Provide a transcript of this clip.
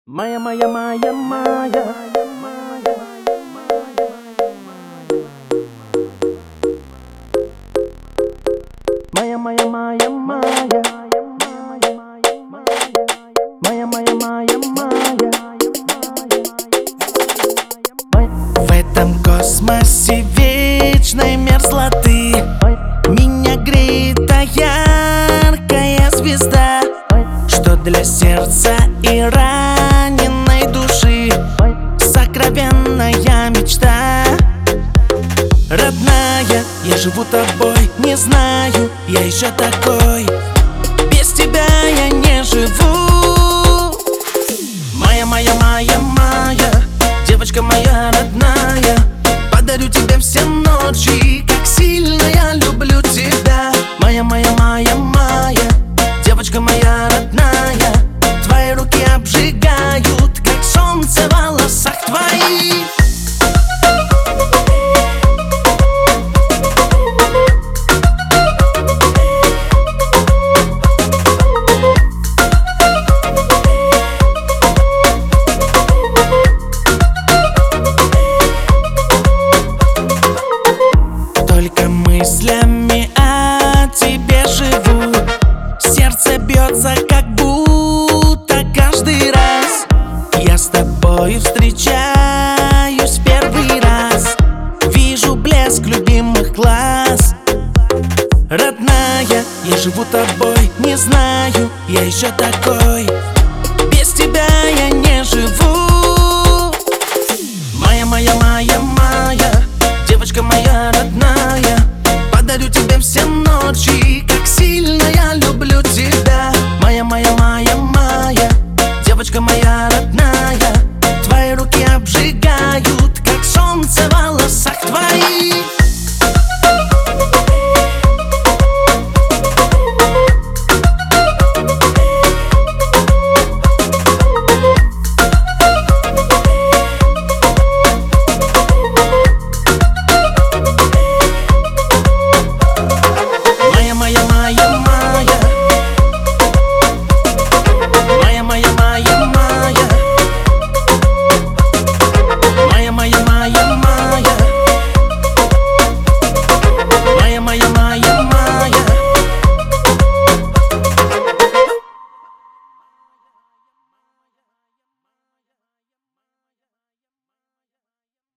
Моя, моя, моя, моя. Моя, моя, моя, моя. Моя, моя, моя, моя. В этом космосе вечной мерзлоты меня греет та яркая звезда, что для сердца и раненой души сокровенная мечта. Родная, я живу тобой, не знаю, я еще такой. Без тебя я не живу. Моя, моя, моя, моя, девочка моя родная, подарю тебе все ночи, как сильно я люблю тебя. Моя, моя, моя, моя, девочка моя родная, твои руки обжигают, как солнце в волосах твоих. Только мыслями о тебе живу, сердце бьется как будто каждый раз я с тобой встречаюсь первый раз. Вижу блеск любимых глаз. Родная, я живу тобой, не знаю, я еще такой. Без тебя я не живу. Моя, моя, моя, моя, девочка моя родная, подарю тебе все ночи, как сильно я люблю тебя. Моя, моя, моя, моя, девочка моя родная, твои руки обжигают,